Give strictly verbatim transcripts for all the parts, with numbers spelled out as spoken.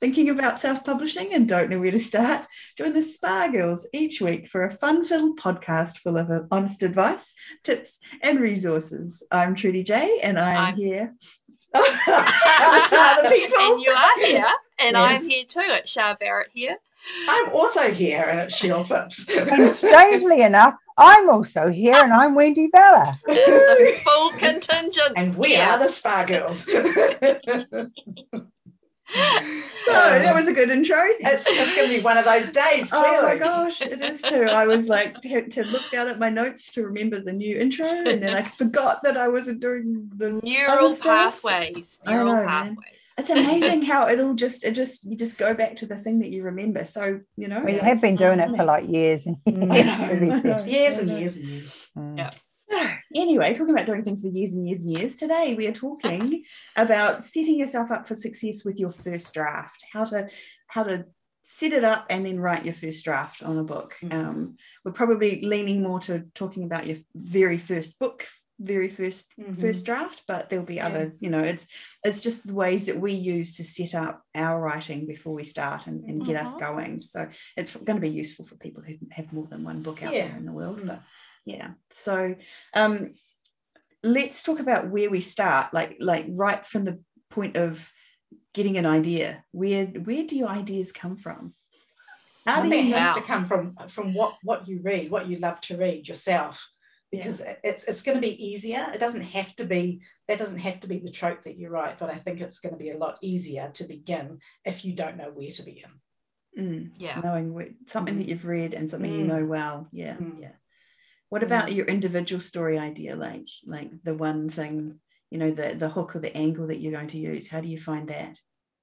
Thinking about self-publishing and don't know where to start? Join the Spa Girls each week for a fun-filled podcast full of honest advice, tips, and resources. I'm Trudy J, and I am I'm... here. Some other people. And you are here, and Yes. I'm here too. It's Shah Barrett here. I'm also here, and it's Cheryl Phipps. And strangely enough, I'm also here, and I'm Wendy Bella. It's the full contingent. And we yeah. are the Spa Girls. So that was a good intro. It's, it's going to be one of those days. Oh Clearly. my gosh, it is too. I was like had to look down at my notes to remember the new intro, and then I forgot that I wasn't doing the neural other stuff. pathways. I Neural know, pathways. Man. It's amazing how it'll just it just you just go back to the thing that you remember. So you know, Well, you have been doing it for like years and years. know, years and years and years. Mm. Yeah. So, anyway, talking about doing things for years and years and years, today we are talking about setting yourself up for success with your first draft, how to how to set it up and then write your first draft on a book. Mm-hmm. Um, we're probably leaning more to talking about your very first book, very first Mm-hmm. first draft, but there'll be Yeah. other, you know, it's it's just the ways that we use to set up our writing before we start and, and get us Mhm. going. So it's going to be useful for people who have more than one book out Yeah. there in the world. But yeah, so um let's talk about where we start, like like right from the point of getting an idea. Where where do your ideas come from? How I do think you it has Wow. to come from from what what you read, what you love to read yourself, because it's it's going to be easier. It doesn't have to be that doesn't have to be the trope that you write, but I think it's going to be a lot easier to begin if you don't know where to begin. mm, Yeah. knowing where, something Mm. that you've read and something you Mm. know well? Yeah, Mm. yeah. What about your individual story idea, like like the one thing, you know, the the hook or the angle that you're going to use? How do you find that?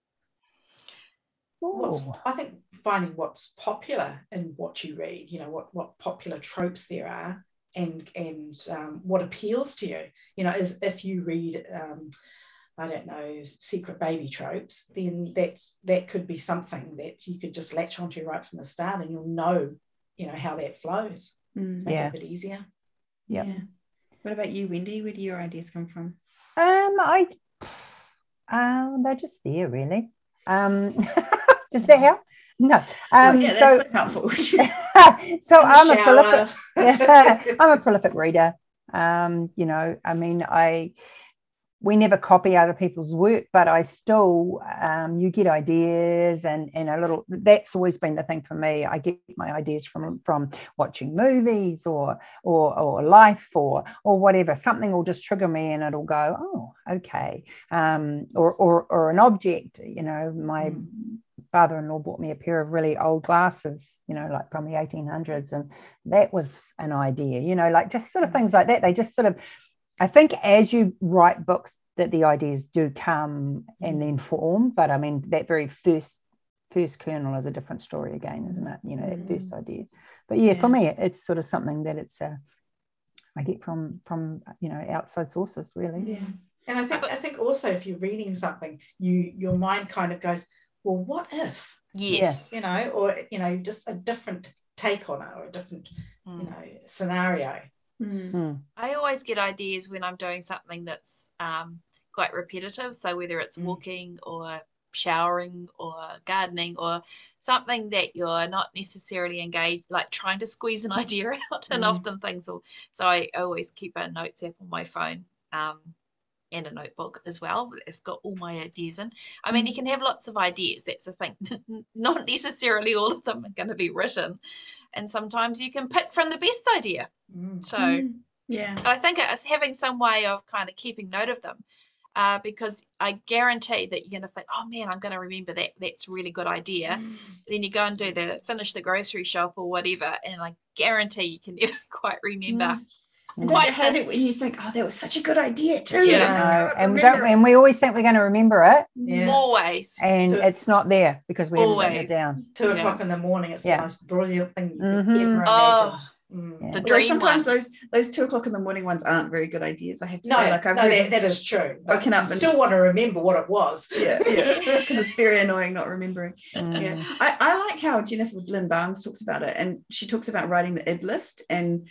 What's, Ooh. I think finding what's popular in what you read, you know, what what popular tropes there are, and and um, what appeals to you. You know, is if you read, um, I don't know, secret baby tropes, then that that could be something that you could just latch onto right from the start, and you'll know, you know, how that flows. Mm. Make Yeah. it a bit easier. Yep. Yeah. What about you, Wendy? Where do your ideas come from? Um, I, um, they're just there, really. Um, does that help? No. Um, oh, yeah, that's so, so helpful. so In the I'm a shower. prolific. Yeah, I'm a prolific reader. Um, you know, I mean, I. We never copy other people's work, but I still, um, you get ideas and, and a little, that's always been the thing for me. I get my ideas from, from watching movies or, or, or life or, or whatever. Something will just trigger me and it'll go, oh, okay. Um, or, or, or an object, you know, my mm. father-in-law bought me a pair of really old glasses, you know, like from the eighteen hundreds. And that was an idea, you know, like just sort of things like that. They just sort of, I think as you write books that the ideas do come and then form, but I mean that very first first kernel is a different story again, isn't it? You know, that first idea. But yeah, yeah. for me, it's sort of something that it's uh, I get from from you know outside sources, really. Yeah. And I think I think also if you're reading something, you your mind kind of goes, well, what if? Yes. You know, or you know, just a different take on it or a different, mm. you know, scenario. Mm. I always get ideas when I'm doing something that's um, quite repetitive. So whether it's mm. walking or showering or gardening or something that you're not necessarily engaged, like trying to squeeze an idea out, and mm. often things will. So I always keep a notes app on my phone um, and a notebook as well. I've got all my ideas in. I mean, mm. you can have lots of ideas. That's the thing. Not necessarily all of them are going to be written. And sometimes you can pick from the best idea. Mm. So mm. yeah, I think it's having some way of kind of keeping note of them, uh, because I guarantee that you're going to think, oh man, I'm going to remember that. That's a really good idea. Mm. Then you go and do the finish the grocery shop or whatever, and I guarantee you can never quite remember. Mm. And don't you hate it when you think, oh, that was such a good idea too? Yeah, no, and we don't, and we always think we're going to remember it. Yeah. Always, and to, it's not there because we always. haven't written it down. Two yeah. o'clock in the morning, it's yeah. the most brilliant thing you mm-hmm. could ever imagine. Oh, mm. The Although dream sometimes ones. those those two o'clock in the morning ones aren't very good ideas. I have to no, say, like I've no, that, that is true. Woken up and and still want to remember what it was. Yeah, yeah, because it's very annoying not remembering. Mm. Yeah, I, I like how Jennifer Lynn Barnes talks about it, and she talks about writing the id list and.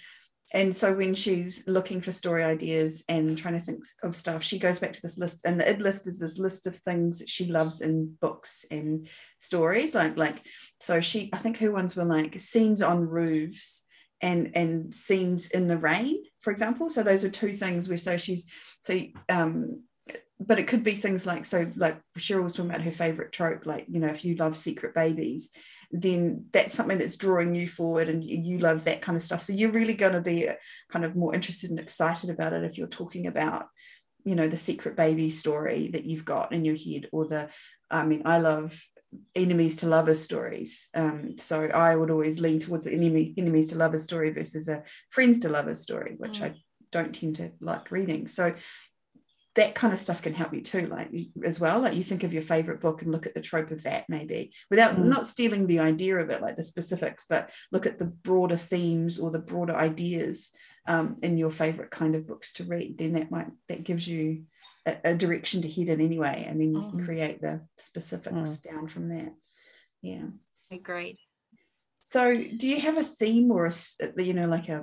and so when she's looking for story ideas and trying to think of stuff, she goes back to this list, and the id list is this list of things that she loves in books and stories, like like so she I think her ones were like scenes on roofs and and scenes in the rain, for example. So those are two things where so she's so um but it could be things like, so like Cheryl was talking about her favorite trope, like, you know, if you love secret babies, then that's something that's drawing you forward and you love that kind of stuff. So you're really going to be kind of more interested and excited about it if you're talking about, you know, the secret baby story that you've got in your head, or the, I mean, I love enemies to lovers stories. Um, so I would always lean towards the enemy, enemies to lovers story versus a friends to lovers story, which mm. I don't tend to like reading. So that kind of stuff can help you too, like as well. Like you think of your favorite book and look at the trope of that, maybe without mm. not stealing the idea of it, like the specifics, but look at the broader themes or the broader ideas um, in your favorite kind of books to read. Then that might, that gives you a, a direction to head in anyway, and then you mm. can create the specifics mm. down from that. Yeah. Agreed. So do you have a theme or a, you know, like a,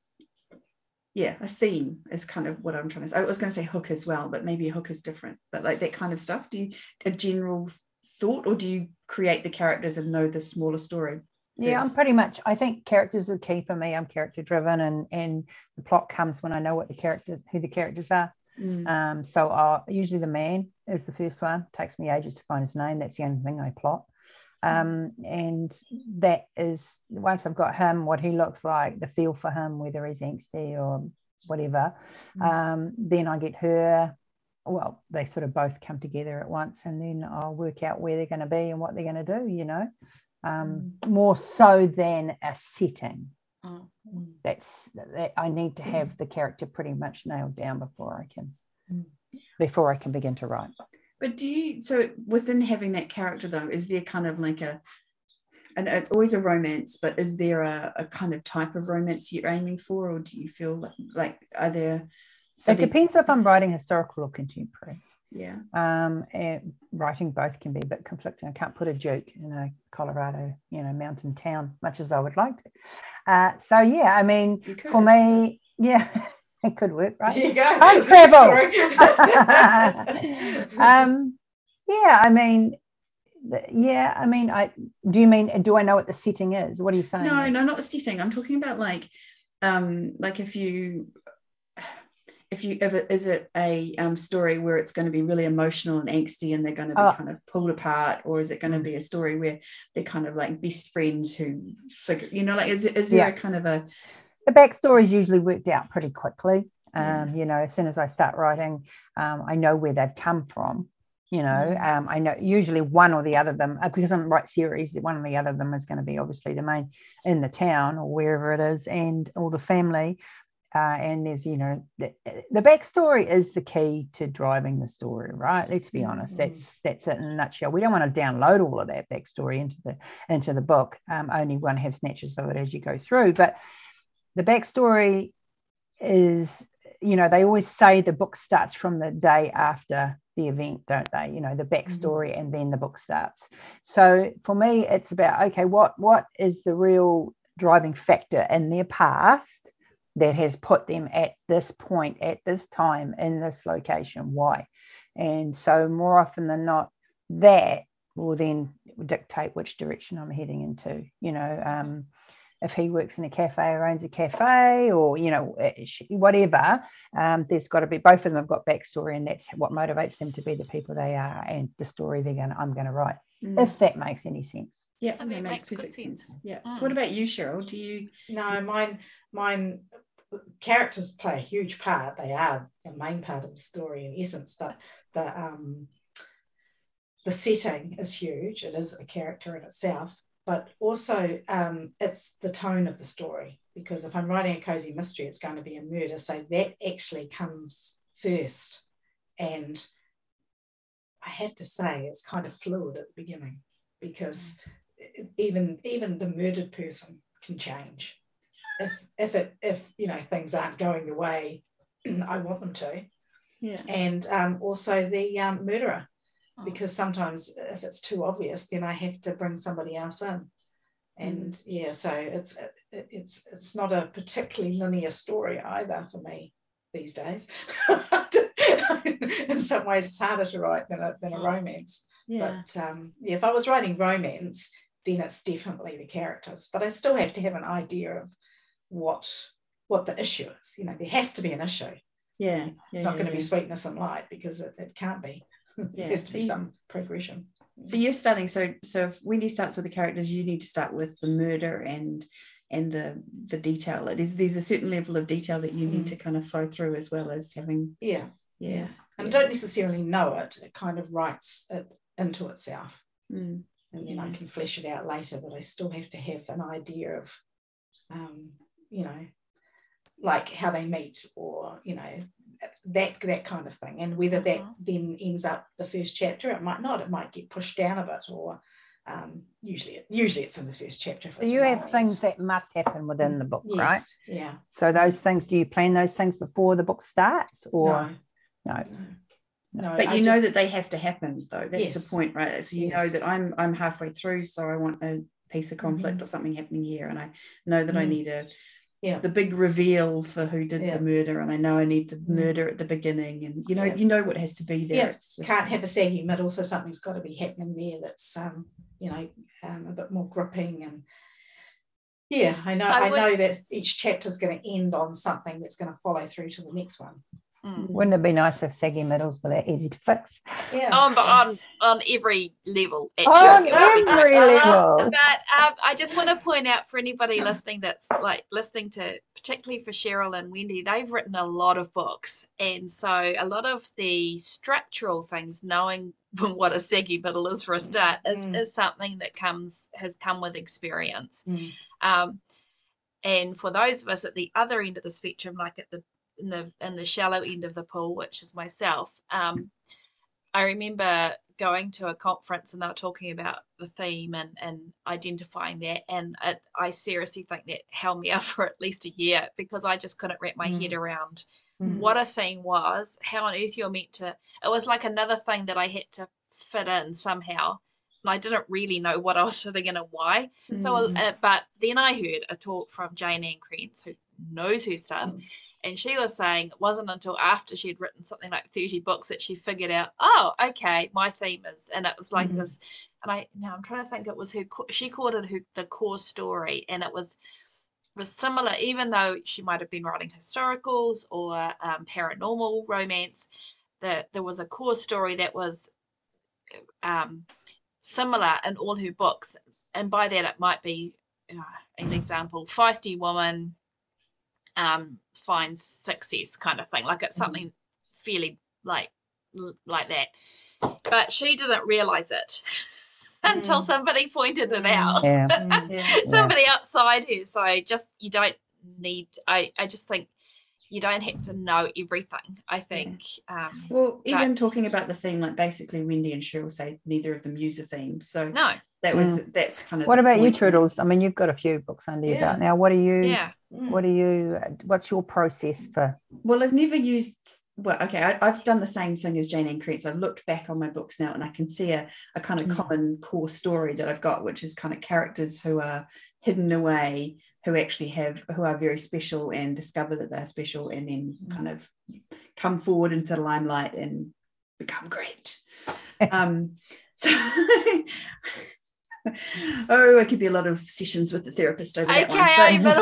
yeah, a theme is kind of what I'm trying to say. I was going to say hook as well, but maybe a hook is different, but like that kind of stuff. Do you, a general thought, or do you create the characters and know the smaller story? Yeah, first? I'm pretty much, I think characters are key for me. I'm character driven, and, and the plot comes when I know what the characters, who the characters are. Mm. Um, so I'll, usually the man is the first one. It takes me ages to find his name. That's the only thing I plot. Um, and that is, once I've got him, what he looks like, the feel for him, whether he's angsty or whatever, mm. um, then I get her, well, they sort of both come together at once, and then I'll work out where they're going to be and what they're going to do, you know, um, mm. more so than a setting. Mm. That's that I need to have the character pretty much nailed down before I can, mm. before I can begin to write. But do you, so within having that character though, is there kind of like a, and it's always a romance, but is there a, a kind of type of romance you're aiming for, or do you feel like, like are there? Are it depends there... if I'm writing historical or contemporary. Yeah. Um, and writing both can be a bit conflicting. I can't put a Duke in a Colorado, you know, mountain town, much as I would like to. Uh, so yeah, I mean, for me, yeah. It could work, right? There you go. Time travel. um, yeah, I mean, yeah, I mean, I do you mean do I know what the setting is? What are you saying? No, no, not the setting. I'm talking about like, um, like if you, if you, if it is it a um story where it's going to be really emotional and angsty, and they're going to be oh. kind of pulled apart, or is it going to be a story where they're kind of like best friends who figure, you know, like is is there yeah. a kind of a The backstory is usually worked out pretty quickly. Um, yeah. You know, as soon as I start writing, um, I know where they've come from. You know, um, I know usually one or the other of them, because I'm write series, one or the other of them is going to be obviously the main in the town or wherever it is, and all the family. Uh, and there's, you know, the, the backstory is the key to driving the story, right? Let's be honest. Mm-hmm. That's that's it in a nutshell. We don't want to download all of that backstory into the into the book. Um, only one have snatches of it as you go through, but the backstory is, you know, they always say the book starts from the day after the event, don't they? You know, the backstory mm-hmm. and then the book starts. So for me, it's about, okay, what what is the real driving factor in their past that has put them at this point, at this time, in this location? Why? And so more often than not, that will then dictate which direction I'm heading into, you know. Um, if he works in a cafe or owns a cafe, or, you know, whatever, um, there's got to be, both of them have got backstory, and that's what motivates them to be the people they are and the story they're going to, I'm going to write, mm. if that makes any sense. Yeah, that, that makes, makes perfect sense. sense. Yeah. Mm. So what about you, Cheryl? Do you? No, mine, mine characters play a huge part. They are the main part of the story in essence, but the um, the setting is huge. It is a character in itself. But also um, it's the tone of the story, because if I'm writing a cozy mystery, it's going to be a murder. So that actually comes first. And I have to say it's kind of fluid at the beginning, because even, even the murdered person can change. If, if, it, if you know, things aren't going the way I want them to. Yeah. And um, also the um, murderer. Because sometimes if it's too obvious, then I have to bring somebody else in. And mm. yeah, so it's it, it's it's not a particularly linear story either for me these days. In some ways, it's harder to write than a than a romance. Yeah. But um, yeah, if I was writing romance, then it's definitely the characters. But I still have to have an idea of what what the issue is. You know, there has to be an issue. Yeah. It's yeah, not yeah, going to yeah. be sweetness and light, because it, it can't be. Yeah. There has to so be you, some progression. So you're starting. So so if Wendy starts with the characters, you need to start with the murder and and the the detail. There's there's a certain level of detail that you need mm. to kind of flow through, as well as having. Yeah. Yeah. yeah. And yeah. I don't necessarily know it. It kind of writes it into itself. Mm. And then yeah. I can flesh it out later, but I still have to have an idea of, um, you know, like how they meet, or, you know, that that kind of thing. And whether that uh-huh. then ends up the first chapter, it might not. It might get pushed down a bit, or um, usually, usually it's in the first chapter. So you have things that must happen within the book, yes, right? Yeah. So those things, do you plan those things before the book starts, or no? No. no. No, but you I know just, that they have to happen, though. That's yes. the point, right? So you yes. know that I'm I'm halfway through, so I want a piece of conflict mm-hmm. or something happening here, and I know that mm. I need a yeah. the big reveal for who did yeah. the murder, and I know I need the mm. murder at the beginning, and you know yeah. you know what has to be there. Yeah. It's just, can't have a saggy middle, so something's got to be happening there that's um you know um, a bit more gripping. And yeah, I know I, I would, know that each chapter is going to end on something that's going to follow through to the next one. Mm. Wouldn't it be nice if saggy middles were that easy to fix? Yeah. Um, but on, on every level. On every level. But um, I just want to point out for anybody listening that's like listening to, particularly for Cheryl and Wendy, they've written a lot of books. And so a lot of the structural things, knowing what a saggy middle is for a start, is, mm. is something that comes has come with experience. Mm. Um, and for those of us at the other end of the spectrum, like at the in the in the shallow end of the pool, which is myself, um, I remember going to a conference and they were talking about the theme and, and identifying that, and it, I seriously think that held me up for at least a year, because I just couldn't wrap my mm. head around mm. what a theme was, how on earth you're meant to, it was like another thing that I had to fit in somehow, and I didn't really know what I was fitting in and why. Mm. So, uh, but then I heard a talk from Jane Ann Krentz, who knows her stuff, mm. and she was saying it wasn't until after she'd written something like thirty books that she figured out, oh, okay, my theme is, and it was like mm-hmm. this, and I, now I'm trying to think, it was her, she called it her, the core story, and it was, was similar, even though she might have been writing historicals or um, paranormal romance, that there was a core story that was um, similar in all her books. And by that, it might be uh, an example, feisty woman, um finds success kind of thing, like it's something mm-hmm. fairly like like that, but she didn't realize it mm. until somebody pointed it out. yeah. yeah. Somebody yeah. outside her. So just, you don't need, I I just think you don't have to know everything, I think. Yeah. Um well, even but, talking about the theme, like basically Wendy and Cheryl say neither of them use a theme, so no, that was mm. that's kind of what about you, Toodles? I mean, you've got a few books under your yeah. belt now. What do you yeah what do you what's your process for? Well, I've never used well okay I, I've done the same thing as Jane Ann Krentz. I've looked back on my books now and I can see a, a kind of mm. common core story that I've got, which is kind of characters who are hidden away, who actually have who are very special and discover that they're special, and then mm. kind of come forward into the limelight and become great. um so oh, it could be a lot of sessions with the therapist over that okay, one.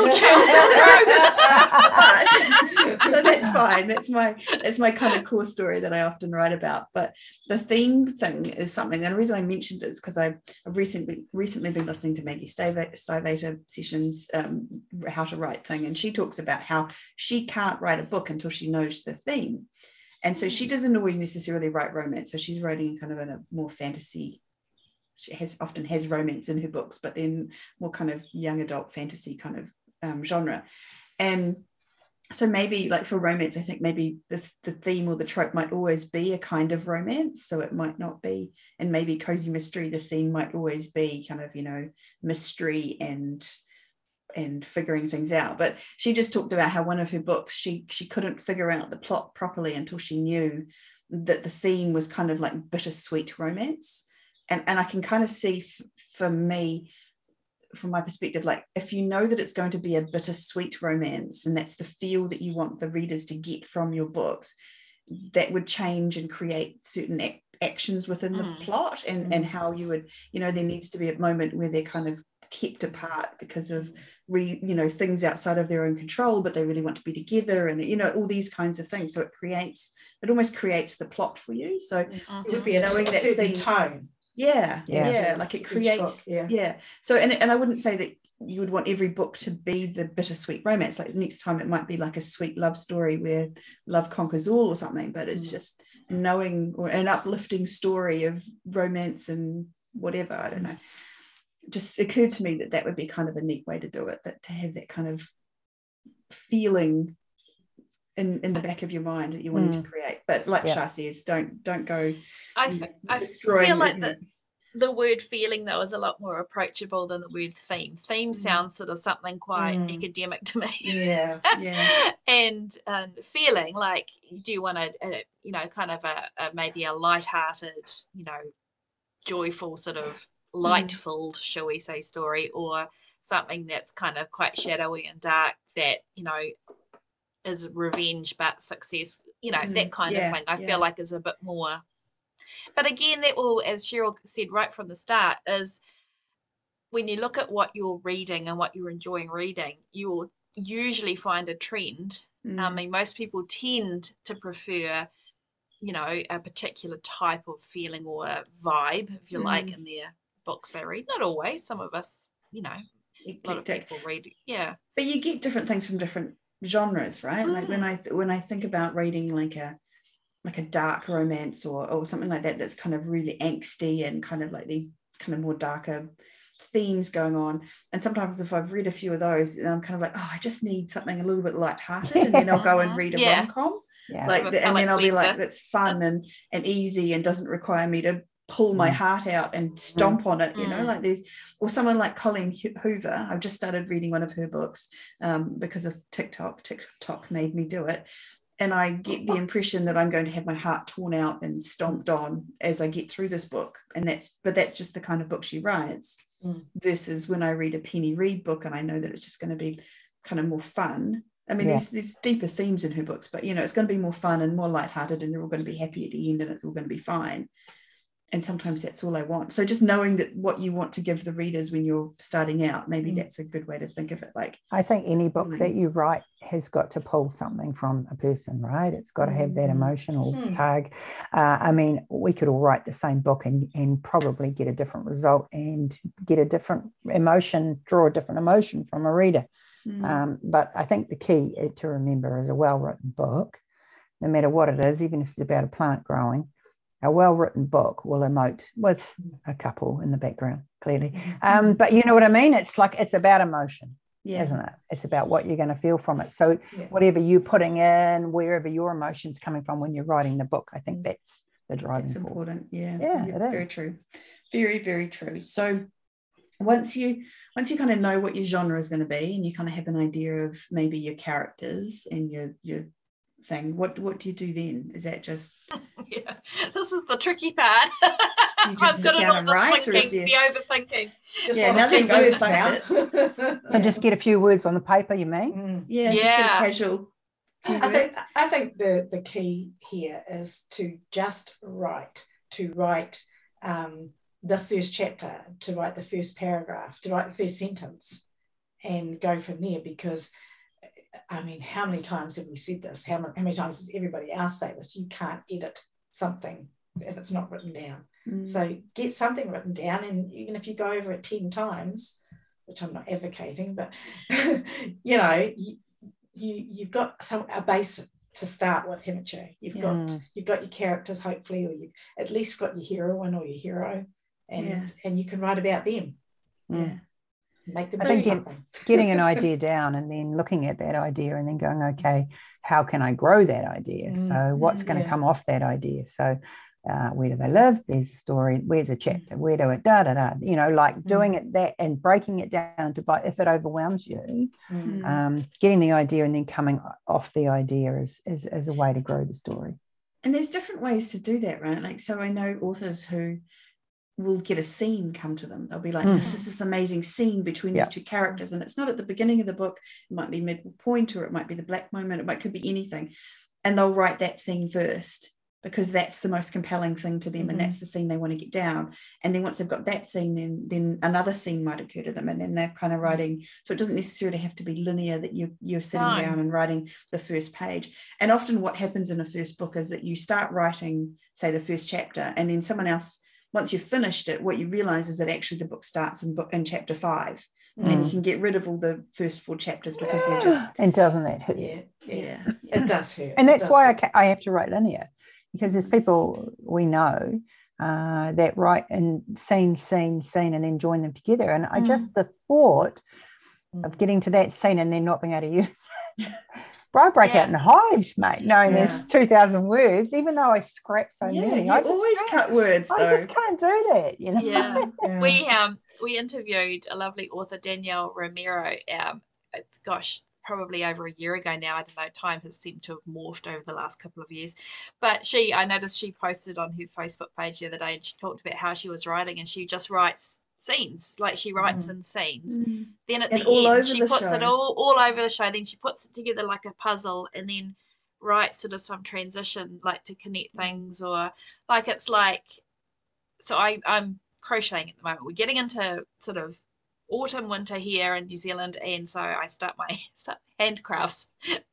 But, so that's fine. That's my that's my kind of core story that I often write about. But the theme thing is something, and the reason I mentioned it is because I've recently recently been listening to Maggie Stivator sessions, um, How to Write thing, and she talks about how she can't write a book until she knows the theme. And so she doesn't always necessarily write romance. So she's writing kind of in a more fantasy. She has often has romance in her books, but then more kind of young adult fantasy kind of um, genre. And so maybe like for romance, I think maybe the, the theme or the trope might always be a kind of romance. So it might not be, and maybe cozy mystery, the theme might always be kind of, you know, mystery and and figuring things out. But she just talked about how one of her books, she she couldn't figure out the plot properly until she knew that the theme was kind of like bittersweet romance. And, and I can kind of see f- for me, from my perspective, like if you know that it's going to be a bittersweet romance and that's the feel that you want the readers to get from your books, that would change and create certain ac- actions within the Mm. plot, and, Mm. and how you would, you know, there needs to be a moment where they're kind of kept apart because of re, you know, things outside of their own control, but they really want to be together, and you know, all these kinds of things. So it creates, it almost creates the plot for you. So Mhm. Just be a, knowing a that certain theme- tone. yeah, Yeah. yeah, like it Each creates, book, yeah. yeah. So and and I wouldn't say that you would want every book to be the bittersweet romance. Like next time it might be like a sweet love story where love conquers all or something, but it's Mm. just knowing, or an uplifting story of romance and whatever, I don't know. It just occurred to me that that would be kind of a neat way to do it, that to have that kind of feeling in in the back of your mind that you're wanting Mm. to create. But like Yeah. Shah says, don't don't go I, you f- know, I destroying feel the- like you that know, the word feeling though is a lot more approachable than the word theme. Theme Mm. sounds sort of something quite Mm. academic to me. Yeah. Yeah. and and feeling like, do you want a, a you know, kind of a, a maybe a light-hearted, you know, joyful sort of light-filled, shall we say, story, or something that's kind of quite shadowy and dark that, you know, is revenge but success, you know, Mm. that kind Yeah, of thing. I yeah. feel like is a bit more. But again, that will, as Cheryl said right from the start, is when you look at what you're reading and what you're enjoying reading, you will usually find a trend. Mm. I mean, most people tend to prefer, you know, a particular type of feeling or vibe, if you like, Mm. in their books they read. Not always. Some of us, you know, a lot of Eclectic. people read. Yeah. But you get different things from different genres, right? Like when Mm. I when I think about reading like a like a dark romance or or something like that, that's kind of really angsty and kind of like these kind of more darker themes going on. And sometimes if I've read a few of those, then I'm kind of like, oh, I just need something a little bit lighthearted, and then I'll go and Mhm. read a Yeah. rom-com. Yeah. Like Have a the, and then palate I'll be like, cleanser. that's fun and and easy and doesn't require me to pull my Mm. heart out and stomp on it, you know, Mm. like these. Or someone like Colleen Hu- Hoover, I've just started reading one of her books um, because of TikTok. TikTok made me do it. And I get the impression that I'm going to have my heart torn out and stomped on as I get through this book. And that's, but that's just the kind of book she writes. Mm. Versus when I read a Penny Reid book and I know that it's just going to be kind of more fun. I mean, Yeah. there's there's deeper themes in her books, but you know, it's going to be more fun and more lighthearted, and they're all going to be happy at the end, and it's all going to be fine. And sometimes that's all I want. So just knowing that what you want to give the readers when you're starting out, maybe Mm. that's a good way to think of it. Like, I think any book Mm. that you write has got to pull something from a person, right? It's got to have that Mm. emotional Mm. tag. Uh, I mean, we could all write the same book and, and probably get a different result and get a different emotion, draw a different emotion from a reader. mm, Um, but I think the key to remember is a well-written book, no matter what it is, even if it's about a plant growing, a well-written book will emote with a couple in the background, clearly. Um, but you know what I mean? It's like, it's about emotion, yeah, isn't it? It's about what you're going to feel from it. So Yeah. whatever you're putting in, wherever your emotion's coming from when you're writing the book, I think that's the driving that's force. important. Yeah, Yeah, it very is. true. Very, very true. So once you once you kind of know what your genre is going to be, and you kind of have an idea of maybe your characters and your your thing, what what do you do then? Is that just Yeah, this is the tricky part. You just I've sit got it down all and the write, or is thinking, there- the overthinking. Just Yeah, want a nothing few goes words like now. So Yeah. just get a few words on the paper, you mean? Mm. yeah, just get Yeah. a casual few I think words? I think the the key here is to just write, to write um, the first chapter, to write the first paragraph, to write the first sentence, and go from there. Because I mean, how many times have we said this? How many, how many times does everybody else say this? You can't edit something if it's not written down. Mm. So get something written down, and even if you go over it ten times, which I'm not advocating, but you know, you, you you've got some a base to start with, haven't you? You've Yeah. got Mm. you've got your characters, hopefully, or you've at least got your heroine or your hero, and Yeah. and you can write about them, Mm. Yeah. make them I do think something. Getting an idea down and then looking at that idea and then going, okay, how can I grow that idea? Mm, So what's mm, going to yeah. come off that idea? So uh, where do they live? There's a story. Where's a chapter? Where do it? Da da da. You know, like doing it that and breaking it down to, by if it overwhelms you, Mm. Mm. um, getting the idea and then coming off the idea is, is is a way to grow the story. And there's different ways to do that, right? Like, so I know authors who will get a scene come to them. They'll be like, Mm. this is this amazing scene between Yeah. these two characters, and it's not at the beginning of the book. It might be midpoint, or it might be the black moment. It might could be anything, and they'll write that scene first because that's the most compelling thing to them, Mm-hmm. and that's the scene they want to get down. And then once they've got that scene, then then another scene might occur to them, and then they're kind of writing. So it doesn't necessarily have to be linear, that you you're sitting No. down and writing the first page. And often what happens in a first book is that you start writing, say, the first chapter, and then someone else, once you've finished it, what you realize is that actually the book starts in book in chapter five, Mm. and you can get rid of all the first four chapters because they're just And doesn't that hurt? Yeah, yeah, yeah, it yeah. does hurt. And It that's does why I, hurt. ca- I have to write linear, because there's people we know uh, that write in scene, scene, scene, and then join them together. And I Mm. just, the thought Mm. of getting to that scene and then not being able to use it, I break Yeah. out in hives, mate, knowing Yeah. there's two thousand words, even though I scrap so Yeah, many. you I just always can't- cut words I though. just can't do that, you know. Yeah. Yeah. We um we interviewed a lovely author, Danielle Romero. Um, it's, gosh, probably over a year ago now. I don't know. Time has seemed to have morphed over the last couple of years. But she, I noticed she posted on her Facebook page the other day, and she talked about how she was writing, and she just writes scenes, like she writes Mm. in scenes. Mm. Then at And the all over end, she the puts it show. all all over the show. Then she puts it together like a puzzle, and then writes sort of some transition, like to connect things, or like it's like. So I I'm crocheting at the moment. We're getting into sort of autumn, winter here in New Zealand, and so I start my start handcrafts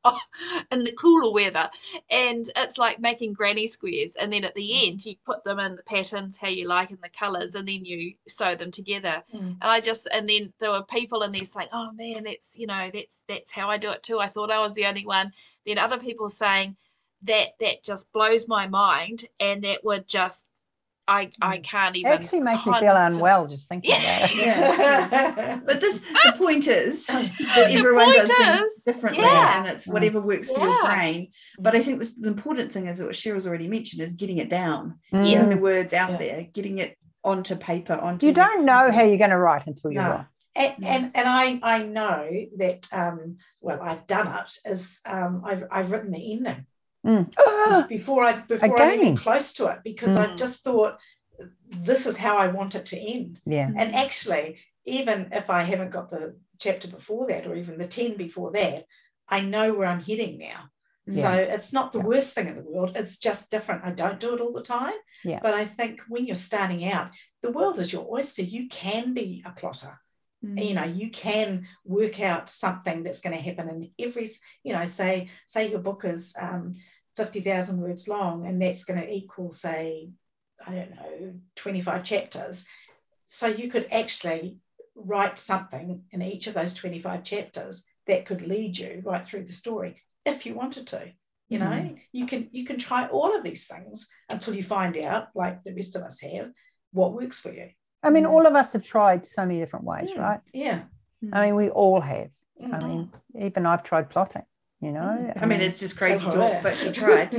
in the cooler weather, and it's like making granny squares, and then at the end you put them in the patterns how you like and the colors, and then you sew them together. Mm. And I just and then there were people in there saying, oh man, that's you know that's that's how I do it too. I thought I was the only one. Then other people saying that that just blows my mind, and that would just I I can't It even actually makes me feel con- unwell just thinking Yeah. about it. Yeah. But this, the point is that The everyone point does things is, differently, yeah. and it's whatever works for your Yeah. brain. But I think the, the important thing is what Cheryl's already mentioned is getting it down, Mm. getting the words out Yeah. there, getting it onto paper, onto. You don't know how you're going to write until you No. write. And, Yeah. and and I I know that um well I've done it is um I've I've written the ending Mm. Ah, before I before I'm even Again. close to it, because Mm. I just thought this is how I want it to end. yeah. And actually, even if I haven't got the chapter before that, or even the ten before that, I know where I'm heading now. Yeah. So it's not the Yeah. worst thing in the world. It's just different. I don't do it all the time. Yeah. But I think when you're starting out, the world is your oyster. You can be a plotter. Mm. You know, you can work out something that's going to happen in every, you know, say, say your book is um, fifty thousand words long, and that's going to equal, say, I don't know, twenty-five chapters. So you could actually write something in each of those twenty-five chapters that could lead you right through the story if you wanted to. You know, Mm. you can you can try all of these things until you find out, like the rest of us have, what works for you. I mean, Mm. all of us have tried so many different ways, Mm, right? Yeah. I mean, we all have. Mm. I mean, even I've tried plotting, you know. Mm. I mean, it's just crazy That's talk, right. but she tried.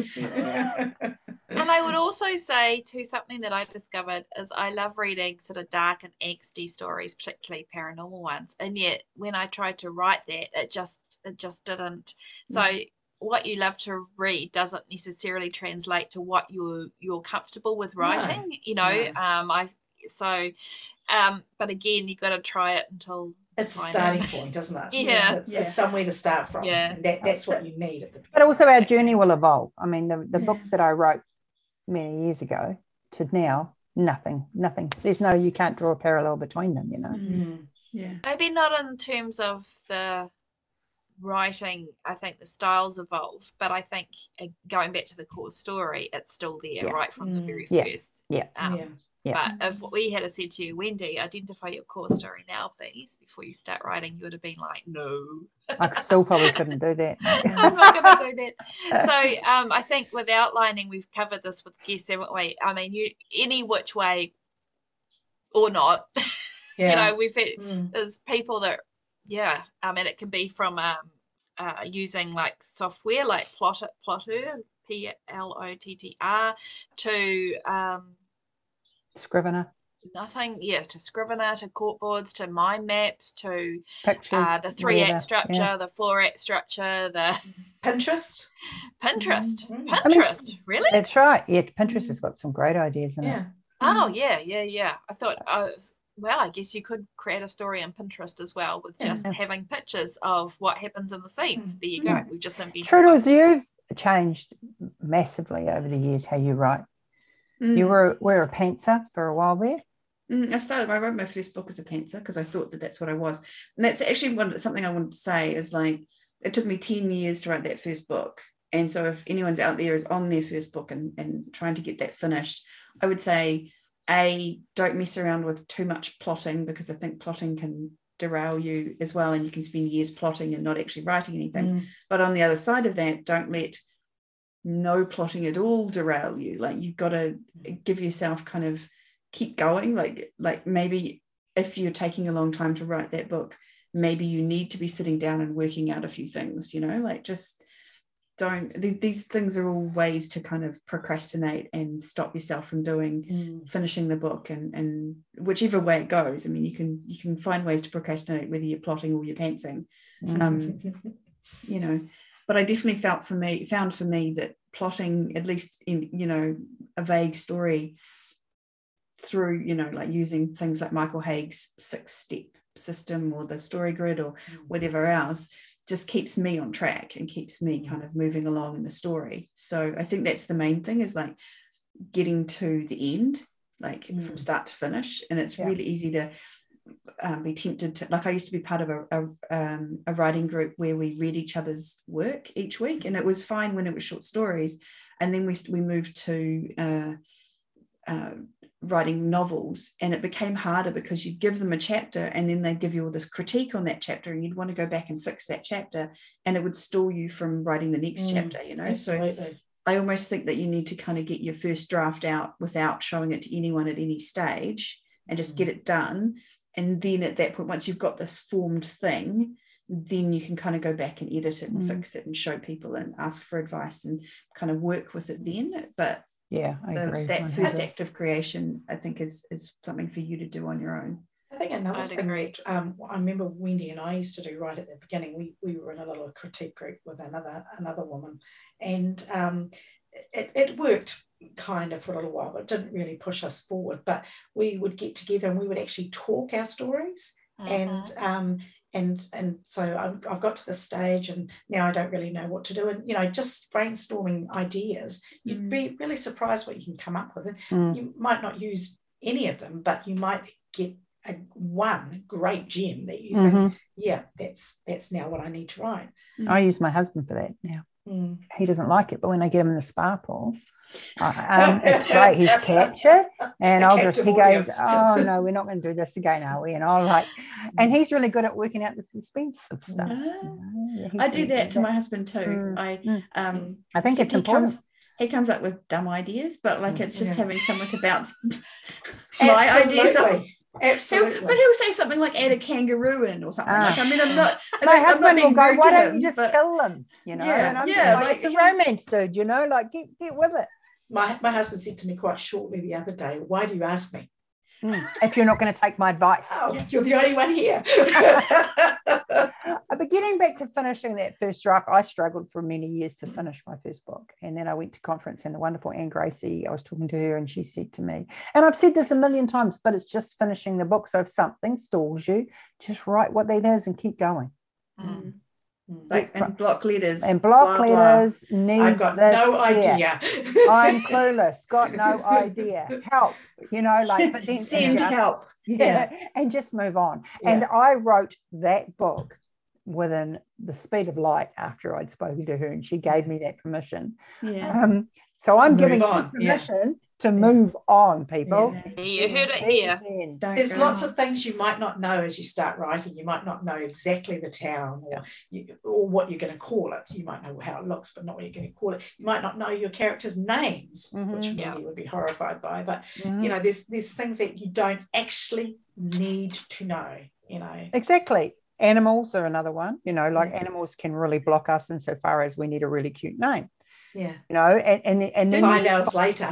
And I would also say too, something that I discovered is I love reading sort of dark and angsty stories, particularly paranormal ones. And yet when I tried to write that, it just it just didn't. So Mm. what you love to read doesn't necessarily translate to what you're you're comfortable with writing. You know, no. um I so um but again you gotta try it until It's a find starting it. point, isn't it? Yeah. It's, Yeah. it's somewhere to start from. Yeah. And that, that's what you need at the beginning. But also our journey will evolve. I mean, the, the Yeah. books that I wrote many years ago to now, nothing, nothing. There's no, you can't draw a parallel between them, you know. Mm. Mm. Yeah. Maybe not in terms of the writing. I think the styles evolve, but I think uh, going back to the core story, it's still there Yeah. right from the Mm. very Yeah. first. Yeah. Um, Yeah. Yeah. But if we had said to you, Wendy, identify your core story now, please, before you start writing, you would have been like, no, I still probably couldn't do that. I'm not going to do that. So um, I think with outlining, we've covered this with guests, haven't we? I mean, you any which way or not, Yeah. you know, we've had, Mm. there's people that, yeah, I mean, it can be from um, uh, using like software like Plotter, Plotter, P L O T T R, to um, Scrivener, nothing, yeah, to Scrivener, to corkboards, to mind maps, to pictures, uh, the three whatever. act structure, Yeah. the four act structure, the Pinterest. Pinterest. Mm. Pinterest, really? That's right. Yeah, Pinterest has got some great ideas in Yeah. it. Oh, yeah, yeah, yeah. I thought, I was, well, I guess you could create a story on Pinterest as well with just Yeah. having pictures of what happens in the scenes. There you go. Yeah. We've just invented Trude, one. as you've changed massively over the years how you write. Mm. You were, were a pantser for a while there. Mm, I started, I wrote my first book as a pantser because I thought that that's what I was. And that's actually one, something I wanted to say is like, it took me ten years to write that first book. And so if anyone's out there is on their first book and, and trying to get that finished, I would say, A, don't mess around with too much plotting, because I think plotting can derail you as well. And you can spend years plotting and not actually writing anything. Mm. But on the other side of that, don't let no plotting at all derail you. Like, you've got to give yourself kind of keep going. Like, like maybe if you're taking a long time to write that book, maybe you need to be sitting down and working out a few things, you know, like just don't, th- these things are all ways to kind of procrastinate and stop yourself from doing, Mm. finishing the book, and, and whichever way it goes. I mean, you can, you can find ways to procrastinate whether you're plotting or you're pantsing, um, you know, but I definitely felt for me, found for me that plotting, at least in, you know, a vague story through, you know, like using things like Michael Haig's six step system or the story grid or whatever else, just keeps me on track and keeps me kind of moving along in the story. So I think that's the main thing, is like getting to the end, like mm. from start to finish. And it's yeah. really easy to um, be tempted to, like I used to be part of a, a, um, a writing group where we read each other's work each week, and it was fine when it was short stories. And then we, we moved to uh, uh, writing novels, and it became harder because you'd give them a chapter and then they'd give you all this critique on that chapter, and you'd want to go back and fix that chapter, and it would stall you from writing the next mm, chapter, you know. Absolutely. So I almost think that you need to kind of get your first draft out without showing it to anyone at any stage, and just mm. get it done. And then at that point, once you've got this formed thing, then you can kind of go back and edit it and mm. fix it and show people and ask for advice and kind of work with it then. But yeah, I the, agree. that first act of creation, I think, is is something for you to do on your own. I think another I'd thing agree. that um, I remember Wendy and I used to do right at the beginning, we we were in a little critique group with another another woman, and um, it, it worked kind of for a little while, but it didn't really push us forward. But we would get together and we would actually talk our stories, mm-hmm. and um, and and so I've, I've got to the stage, and now I don't really know what to do, and you know, just brainstorming ideas. You'd mm. be really surprised what you can come up with. Mm. You might not use any of them, but you might get a one great gem that you mm-hmm. think, yeah, that's that's now what I need to write. I use my husband for that now. Mm. He doesn't like it, but when I get him in the spa pool, um, it's great. He's captured, and I'll just, he goes, oh no, we're not going to do this again, are we? And I'm like, and he's really good at working out the suspense of stuff. Yeah. You know? I do that to that. my husband too. Mm. I um, I think it's he important. Comes, he comes up with dumb ideas, but like it's just yeah. having someone to bounce my ideas off. Absolutely. So, but he'll say something like add a kangaroo in or something. Ah. Like, I mean, I'm not. I my husband will go, why don't him, you just but, kill them? You know, yeah, and I'm yeah, like, like it's a romance, dude. You know, like get get with it. My my husband said to me quite shortly the other day, "Why do you ask me? Mm, if you're not going to take my advice." Oh, you're the only one here. But getting back to finishing that first draft, I struggled for many years to finish my first book. And then I went to conference, and the wonderful Anne Gracie, I was talking to her, and she said to me, and I've said this a million times, but it's just finishing the book. So if something stalls you, just write what that is and keep going. Mm. Like and block letters. And block blah, letters. Blah. Need I've got this no idea. I'm clueless. Got no idea. Help. You know, like but then send just, help. Yeah. And just move on. Yeah. And I wrote that book within the speed of light after I'd spoken to her, and she gave me that permission. Yeah. Um, so I'm giving you permission yeah. to move on, people. Yeah. You heard it here. There's lots of things you might not know as you start writing. You might not know exactly the town or, you, or what you're going to call it. You might know how it looks, but not what you're going to call it. You might not know your characters' names, mm-hmm. which yeah. you would be horrified by. But, mm-hmm. you know, there's, there's things that you don't actually need to know, you know. Exactly. Animals are another one, you know, like yeah. animals can really block us insofar as we need a really cute name. Yeah. You know, and and, and then five hours later.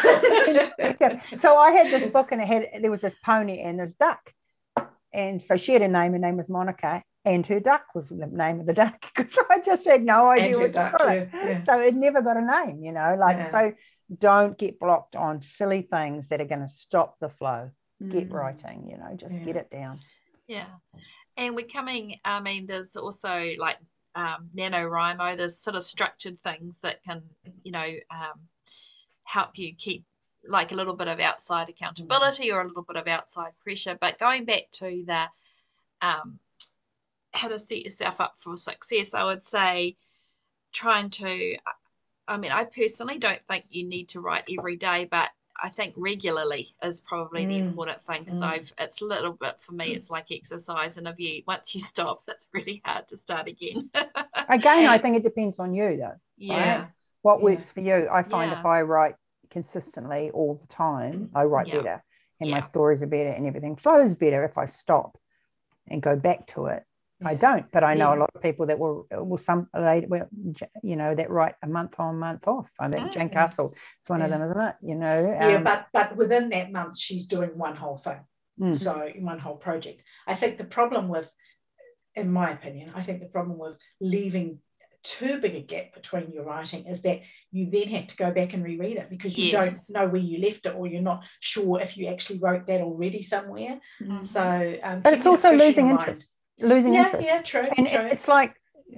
So I had this book, and it had there was this pony and this duck. And so she had a name, her name was Monica. and her duck was the name of the duck, because I just had no idea And her what to duck, call it. yeah, yeah. So it never got a name, you know, like, Yeah. so don't get blocked on silly things that are going to stop the flow. Get Mm. writing, you know, just Yeah. get it down. Yeah. And we're coming, I mean, there's also like um, NaNoWriMo, there's sort of structured things that can, you know, um, help you keep like a little bit of outside accountability or a little bit of outside pressure. But going back to the um, how to set yourself up for success, I would say trying to, I mean, I personally don't think you need to write every day, but I think regularly is probably the Mm. important thing, because Mm. I've it's a little bit for me, it's like exercise, and if you once you stop, it's really hard to start again. Again, I think it depends on you, though. Yeah. Right? What Yeah. works for you? I find Yeah. if I write consistently all the time, I write Yeah. better, and Yeah. my stories are better, and everything flows better if I stop and go back to it. I Yeah. don't, but I know Yeah. a lot of people that will, will some late, well, you know, that write a month on, month off. I think Mm. Jane Castle is one of Yeah. them, isn't it? You know, Yeah, um, but but within that month, she's doing one whole thing. Mm. So one whole project. I think the problem with, in my opinion, I think the problem with leaving too big a gap between your writing is that you then have to go back and reread it, because you Yes. don't know where you left it, or you're not sure if you actually wrote that already somewhere. Mm. So, um, but it's keeping it also fresh in losing your interest. mind. Losing Yeah, interest. yeah, true, And true. it, it's like,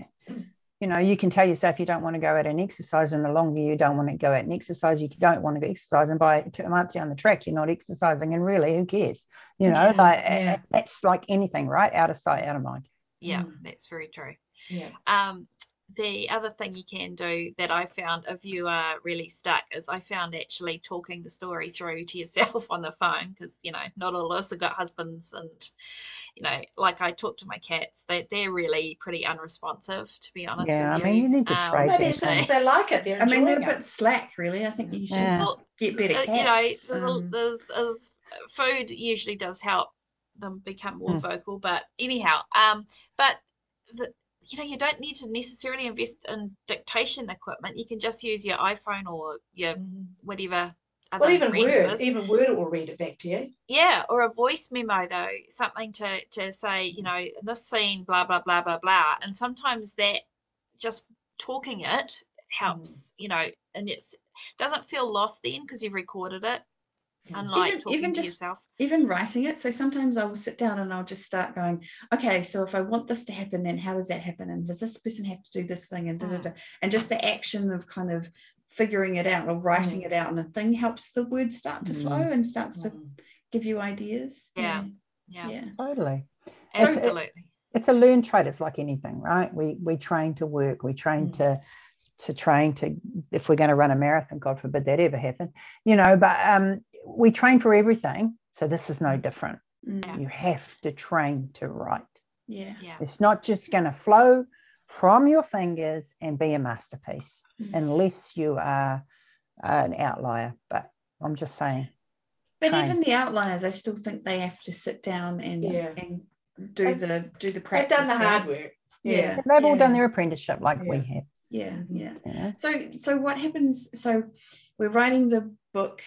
you know, you can tell yourself you don't want to go out and exercise, and the longer you don't want to go out and exercise, you don't want to go exercise, and by two months down the track, you're not exercising, and really, who cares? You know, Yeah, like yeah. that's like anything, right? Out of sight, out of mind. Yeah, Mm. that's very true. Yeah. Um, the other thing you can do that I found, if you are really stuck, is I found actually talking the story through to yourself on the phone, because, you know, not all of us have got husbands, and, you know, like I talk to my cats, they, they're really pretty unresponsive, to be honest Yeah, with I you. mean, you need to Um, trade Maybe that it's just thing. because they like it. They're I mean, they're enjoying a it. bit slack, really. I think you should Yeah. Well, get better uh, cats. you know, there's, a, Um, there's, there's food usually does help them become more Mm. vocal, but anyhow, um, but the, you know, you don't need to necessarily invest in dictation equipment. You can just use your iPhone or your Mhm. whatever other Well, even reading Word, is. even Word will read it back to you. Yeah, or a voice memo though, something to to say, you know, in this scene, blah blah blah blah blah, and sometimes that just talking it helps, you know, and it's doesn't feel lost then because you've recorded it, Yeah. unlike even talking even to just yourself. even writing it. So sometimes I will sit down and I'll just start going, okay, so if I want this to happen, then how does that happen? And does this person have to do this thing? And da, da, da. And just the action of kind of figuring it out or writing Mm. it out, and the thing helps the words start to Mm. flow and starts to Mm. give you ideas. Yeah. Yeah. Yeah, Yeah. Totally. It's- it- absolutely. It's a learned trait. It's like anything, right? We we train to work. We train Mm. to to train to, if we're going to run a marathon, God forbid that ever happen, you know, but um, we train for everything. So this is no different. Mm. You have to train to write. Yeah. Yeah. It's not just going to flow from your fingers and be a masterpiece, Mm. unless you are an outlier. But I'm just saying. But train. even the outliers, I still think they have to sit down and Yeah. and do They've- the do the They've practice. done the right? hard work. Yeah. They've all done yeah. their apprenticeship like we Yeah. have. Yeah, Mhm. yeah. You know? So, so what happens? So, we're writing the book,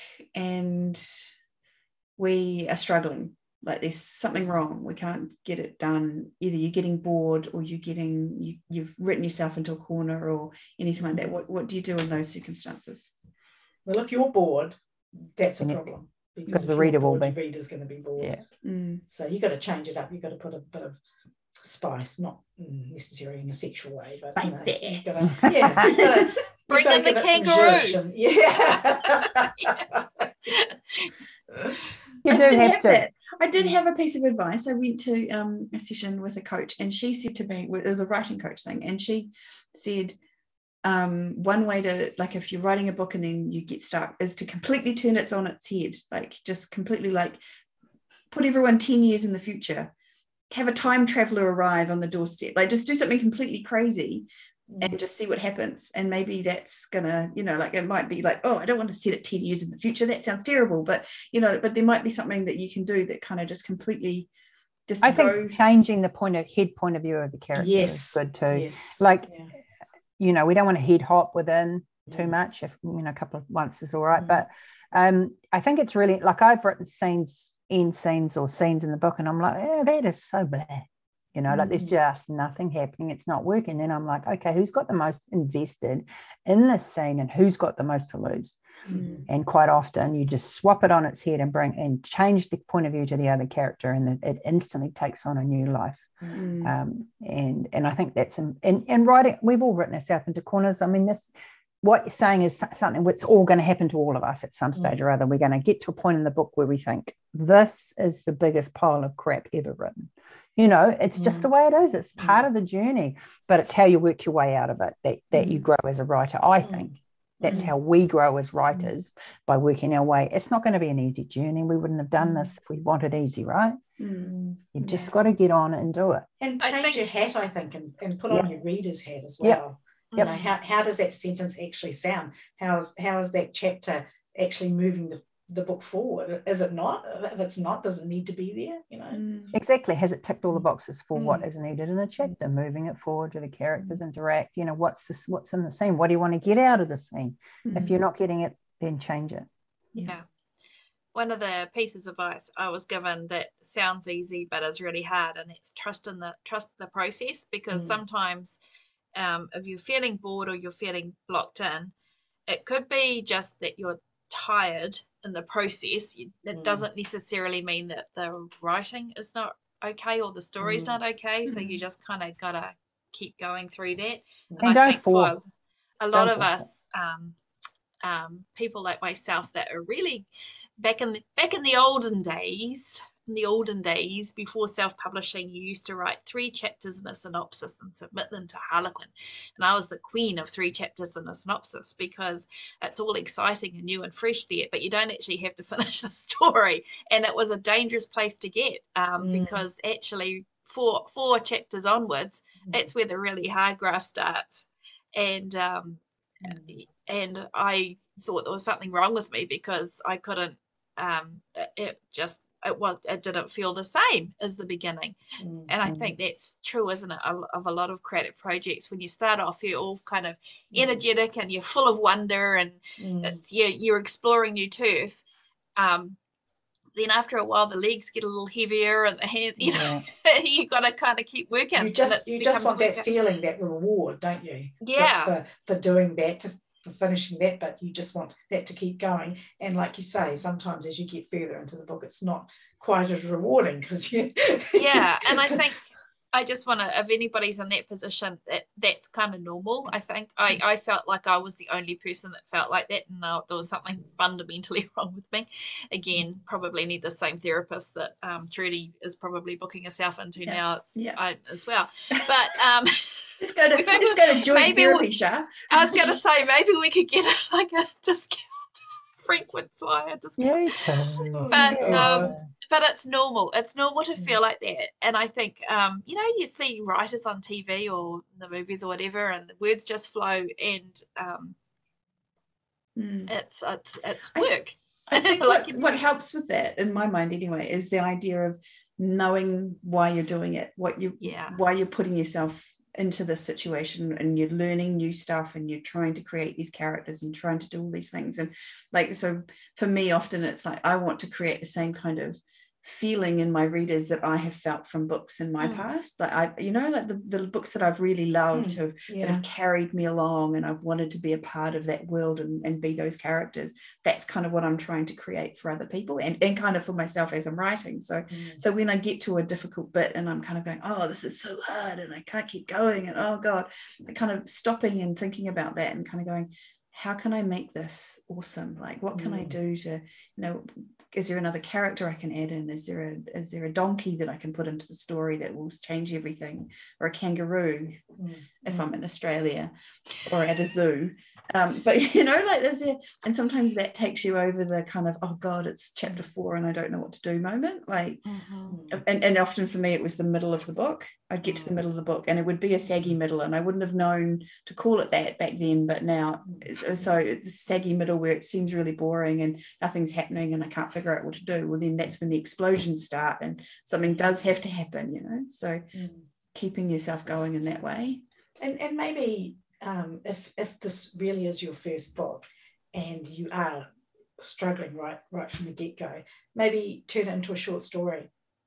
and we are struggling. Like there's something wrong. We can't get it done. Either you're getting bored, or you're getting you, you've written yourself into a corner, or anything like that. What What do you do in those circumstances? Well, if you're bored, that's a Yeah. problem. Because Because if the you're reader will bored, be. your reader's going to be bored. Yeah. Mm. So you got to change it up. You've got to put a bit of spice, not necessarily in a sexual way, but you know, Spicy. you've got to, yeah, you've got to, Bring you've got in to the give it some kangaroo. zhuzh and- yeah. You I do did have have to. that. I did have a piece of advice. I went to um, a session with a coach, and she said to me, well, it was a writing coach thing, and she said, um, one way to, like, if you're writing a book and then you get stuck, is to completely turn it on its head, like just completely like put everyone ten years in the future, have a time traveler arrive on the doorstep, like just do something completely crazy and just see what happens. And maybe that's gonna, you know, like it might be like, oh, I don't want to set it ten years in the future, that sounds terrible, but you know, but there might be something that you can do that kind of just completely just I go. think changing the point of head point of view of the character Yes. is good too. Yes. Like, Yeah. you know, we don't want to head hop within too Mm. much. If, you know, a couple of months is all right. Mm. But um, I think it's really, like, I've written scenes, end scenes or scenes in the book, and I'm like, yeah, that is so blah. You you know, mm-hmm. like there's just nothing happening. It's not working. Then I'm like, okay, who's got the most invested in this scene and who's got the most to lose? Mm-hmm. And quite often you just swap it on its head and bring and change the point of view to the other character, and it instantly takes on a new life. Mm-hmm. Um, and and I think that's in, in, in writing, we've all written ourselves into corners. I mean, this, what you're saying is something that's all going to happen to all of us at some stage mm. or other. We're going to get to a point in the book where we think, this is the biggest pile of crap ever written. You know, it's mm. just the way it is. It's part mm. of the journey, but it's how you work your way out of it that, that mm. you grow as a writer. I think that's mm. how we grow as writers, by working our way. It's not going to be an easy journey. We wouldn't have done mm. this if we wanted easy, right? Mm. You've yeah. just got to get on and do it. And change think, your hat, I think, and, and put yep. on your reader's hat as well. Yep. You Yep. know, how, how does that sentence actually sound? How is how is that chapter actually moving the, the book forward? Is it not? If it's not, does it need to be there? You know, mm. exactly. Has it ticked all the boxes for mm. what is needed in a chapter? Mm. Moving it forward, do the characters mm. interact? You know, what's this? What's in the scene? What do you want to get out of the scene? Mm. If you're not getting it, then change it. Yeah. One of the pieces of advice I was given that sounds easy but is really hard, and it's trust in the trust the process, because mm. sometimes. Um, if you're feeling bored or you're feeling blocked in, it could be just that you're tired in the process. It mm. doesn't necessarily mean that the writing is not okay or the story's mm. not okay. So you just kind of got to keep going through that. And, and I don't think force. for a lot don't of us, um, um, people like myself that are really back in the, back in the olden days, in the olden days before self-publishing, you used to write three chapters in a synopsis and submit them to Harlequin, and I was the queen of three chapters in a synopsis, because it's all exciting and new and fresh there, but you don't actually have to finish the story, and it was a dangerous place to get, um, mm. because actually four four chapters onwards, mm. that's where the really hard graft starts, and um, mm. and I thought there was something wrong with me because I couldn't um, it just it was it didn't feel the same as the beginning. Mm-hmm. And I think that's true, isn't it, of a lot of creative projects. When you start off, you're all kind of energetic and you're full of wonder, and mm. it's you're, you're exploring new turf. Um, then after a while the legs get a little heavier and the hands, you know, yeah. you got to kind of keep working. You just you just want working. That feeling, that reward, don't you? Yeah. For, for, for doing that, to, for finishing that, but you just want that to keep going. And like you say, sometimes as you get further into the book, it's not quite as rewarding because you. Yeah, and I think I just want to, if anybody's in that position, that that's kind of normal. I think I, I felt like I was the only person that felt like that, and uh, there was something fundamentally wrong with me. Again, probably need the same therapist that um, Trudy is probably booking herself into yeah. now it's, yeah. I, as well. But um, let's go to maybe, let's go to joint therapy, Sha. I was going to say maybe we could get a, like a discount. Frequent flyer discount. Yeah, but um, but it's normal. It's normal to feel like that. And I think um, you know, you see writers on T V or the movies or whatever, and the words just flow, and um, mm. it's it's it's work. I, I think like what, what helps with that, in my mind anyway, is the idea of knowing why you're doing it, what you yeah. why you're putting yourself into this situation, and you're learning new stuff, and you're trying to create these characters and trying to do all these things. And like, so for me, often it's like I want to create the same kind of feeling in my readers that I have felt from books in my mm. past. Like I, you know, like the, the books that I've really loved mm. have, yeah. that have carried me along, and I've wanted to be a part of that world and, and be those characters. That's kind of what I'm trying to create for other people, and, and kind of for myself as I'm writing. So, mm. so when I get to a difficult bit and I'm kind of going, oh, this is so hard and I can't keep going, and oh God, I kind of stopping and thinking about that and kind of going, how can I make this awesome? Like, what can mm. I do to, you know, is there another character I can add in? Is there a is there a donkey that I can put into the story that will change everything, or a kangaroo mm. if mm. I'm in Australia, or at a zoo? Um, but you know, like there's a, and sometimes that takes you over the kind of, oh God, it's chapter four and I don't know what to do moment. Like, mm-hmm. and, and often for me it was the middle of the book. I'd get mm. to the middle of the book and it would be a saggy middle, and I wouldn't have known to call it that back then, but now it's, so the saggy middle where it seems really boring and nothing's happening and I can't figure out what to do. Well, then that's when the explosions start and something does have to happen, you know. So mm. keeping yourself going in that way. And and maybe um, if if this really is your first book and you are struggling right right from the get-go, maybe turn it into a short story.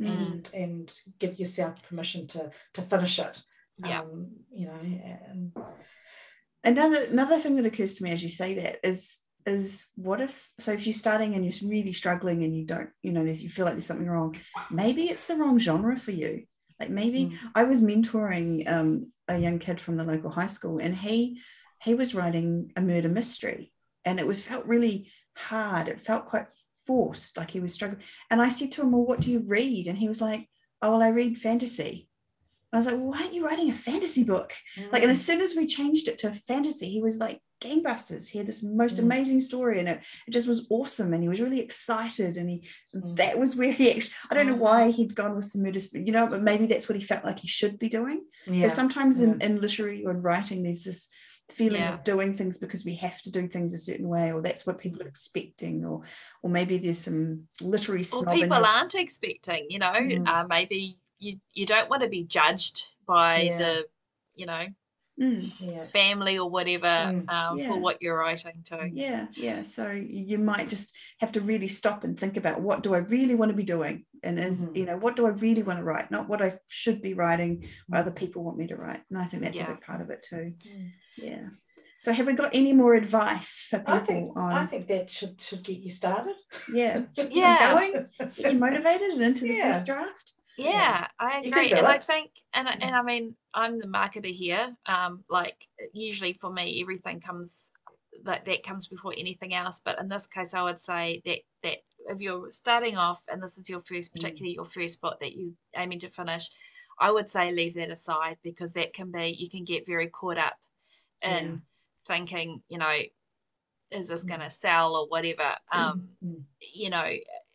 Mm. and and give yourself permission to to finish it. Yeah. Um, you know, and Another another thing that occurs to me as you say that is is what if, so if you're starting and you're really struggling and you don't, you know, there's, you feel like there's something wrong, maybe it's the wrong genre for you. Like maybe Mm. I was mentoring um, a young kid from the local high school, and he he was writing a murder mystery, and it was felt really hard. It felt quite forced, like he was struggling. And I said to him, well, what do you read? And he was like, oh, well, I read fantasy. I was like, well, why aren't you writing a fantasy book? Mm. Like, and as soon as we changed it to fantasy, he was like gangbusters. He had this most Mm. amazing story, and it, it just was awesome. And he was really excited. And he, Mm. that was where he actually, I don't know Mhm. why he'd gone with the murder, you know, but maybe that's what he felt like he should be doing. Yeah. So sometimes in, Yeah. in literary or in writing, there's this feeling Yeah. of doing things because we have to do things a certain way, or that's what people are expecting, or or maybe there's some literary Or snob in people your- aren't expecting, you know, Mm. uh, maybe you, you don't want to be judged by Yeah. the, you know, Mm. Yeah. family or whatever Mm. um, Yeah. for what you're writing to. Yeah, yeah. So you might just have to really stop and think about, what do I really want to be doing? And is, Mhm. you know, what do I really want to write? Not what I should be writing, what other people want me to write. And I think that's Yeah. a big part of it too. Mm. Yeah. So have we got any more advice for people I think on I think that should should get you started. yeah, get Yeah. you going, get you motivated and into the Yeah. first draft? Yeah, Yeah. I You can agree. do And I it. think, and, and I mean, I'm the marketer here. Um, like usually for me, everything comes that that comes before anything else. But in this case, I would say that that if you're starting off and this is your first, Mm. particularly your first book that you aiming to finish, I would say leave that aside, because that can be, you can get very caught up in Yeah. thinking, you know, is this Mm. going to sell or whatever. Um, Mm. you know,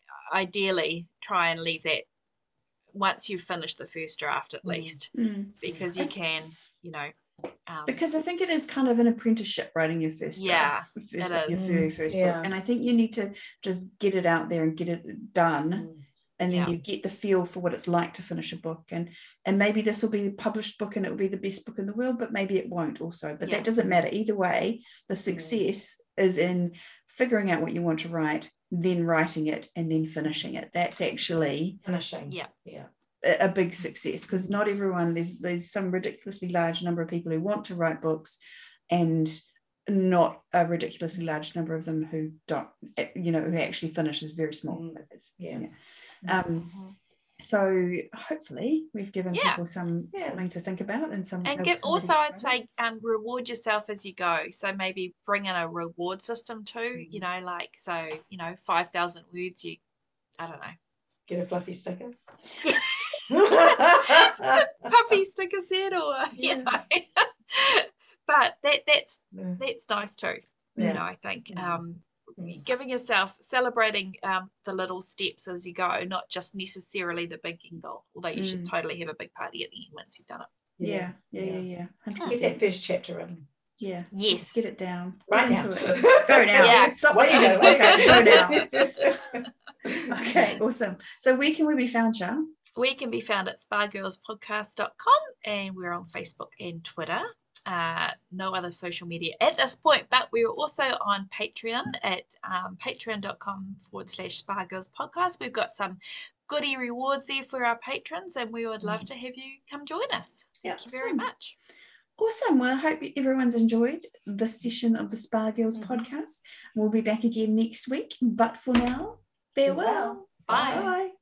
ideally try and leave that once you've finished the first draft at Mm. least, Mm. because you can, you know, um, Because I think it is kind of an apprenticeship writing your first Yeah, draft, first, it your is. very Mm, first yeah. book. And I think you need to just get it out there and get it done. Mm. And then Yeah. you get the feel for what it's like to finish a book. And and maybe this will be a published book and it will be the best book in the world, but maybe it won't also. But Yeah. that doesn't matter. Either way, the success is in figuring out what you want to write, then writing it, and then finishing it. That's actually Finishing. Yeah. Yeah. a, a big success, because not everyone, there's there's some ridiculously large number of people who want to write books, and not a ridiculously large number of them who don't, you know, who actually finish, is very small. Mm. It's- Yeah. Um, Mhm. so hopefully we've given Yeah. people some Yeah. something to think about, and some And help give, somebody also, get I'd started. say um, reward yourself as you go. So maybe bring in a reward system too. You know, like so, you know, five thousand words. You, I don't know, Get a fluffy sticker. puppy sticker set, or you Yeah. know. But that that's Yeah. that's nice too. You Yeah. know, I think Mhm. um, Mm. giving yourself, celebrating um, the little steps as you go, not just necessarily the big end goal. Although you should Mm. totally have a big party at the end once you've done it. Yeah, yeah, yeah, yeah. Hundred Get that percent. first chapter in. Yeah. Yes. Just get it down. Right Get now. into it. Go now. Yeah. Stop What are listening you to the doing? podcast. Go now. Okay, awesome. So where can we be found, Char? We can be found at spa girls podcast dot com, and we're on Facebook and Twitter. Uh, no other social media at this point, but we're also on Patreon at um, patreon.com forward slash Spa Girls Podcast. We've got some goodie rewards there for our patrons, and we would love to have you come join us. Thank Yeah, you very awesome. much. Awesome. Well, I hope everyone's enjoyed this session of the Spa Girls Mhm. podcast. We'll be back again next week. But for now, farewell. Bye. Bye.